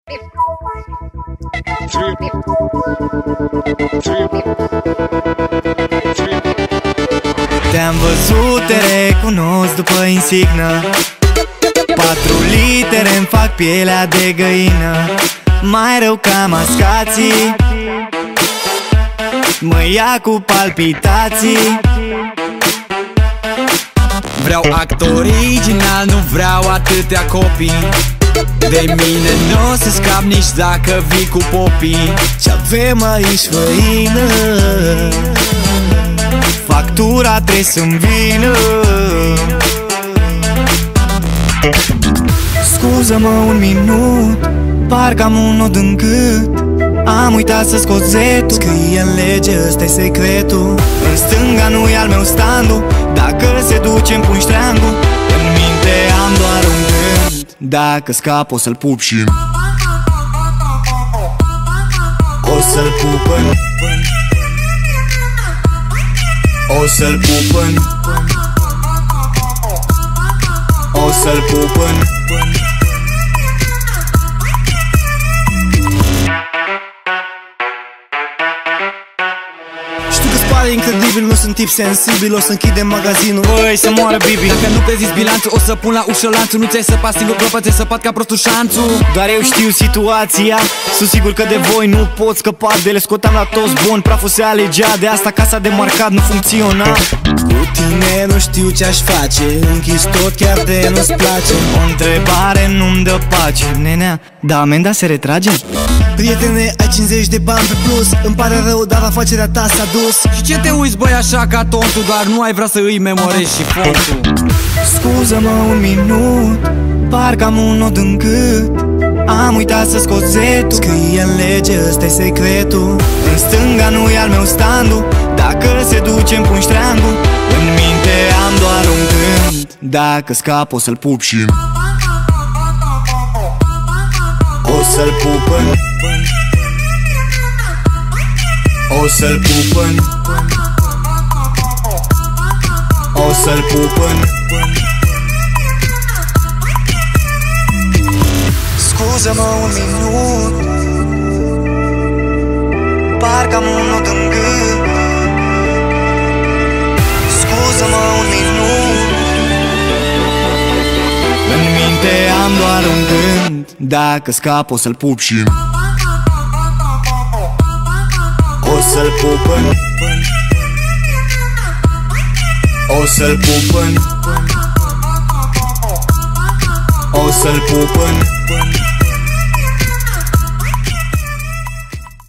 Te-am văzut, te recunosc după insignă. 4 litere-mi fac pielea de găină. Mai rău ca mascații, mă ia cu palpitații. Vreau act original, nu vreau atâtea copii. De mine n-o să scap nici dacă vii cu popii. Ce-avem aici făină, factura trebuie să-mi vină. Scuză-mă un minut, parcă am un nod în gât. Am uitat să scot zetul, scrie în lege, ăsta-i secretul. În stânga nu e al meu standul, dacă se duce-mi pun ștreangul. În minte am doar un gând, dacă scap o să-l pup și o să-l pupăn. O să-l pupăn. O să-l pupăn. Pare incredibil, nu sunt tip sensibil, o să închidem magazinul. Băi, să moară Bibi. Dacă nu preziți bilanțul, o să pun la ușă lanțul. Nu ți-ai săpat singur gropa, ți-ai săpat ca prostul șanțul. Doar eu știu situația, sunt sigur că de voi nu pot scăpa de le. Scotam la toți buni, praful se alegea, de asta casa de marcat nu funcționa. Cu tine nu știu ce-aș face, închis tot chiar de nu-ți place. O întrebare nu-mi dă pace, nenea, da, amenda se retrage? Prietene, ai 50 de bani pe plus, îmi pare rău, dar afacerea ta s-a dus. Și ce te uiți, băi, așa ca tontul? Doar nu ai vrea să îi memorezi și fontul. Scuză-mă un minut, parcă am un nod în gât. Am uitat să scot zetul, scrie în lege, ăsta-i secretul. În stânga nu e al meu standul, dacă se duce-mi pun ștreangul. În minte am doar un gând, dacă scap o să-l pup și o să-l pupăn. O să-l pupăn. O să-l pupăn. Scuză-mă un minut, parcă am un nod în gât. Scuză-mă un minut, în minte am doar un gând, dacă scap o să-l pup și o să-l pupăn. O să-l pupăn. O să-l pupăn.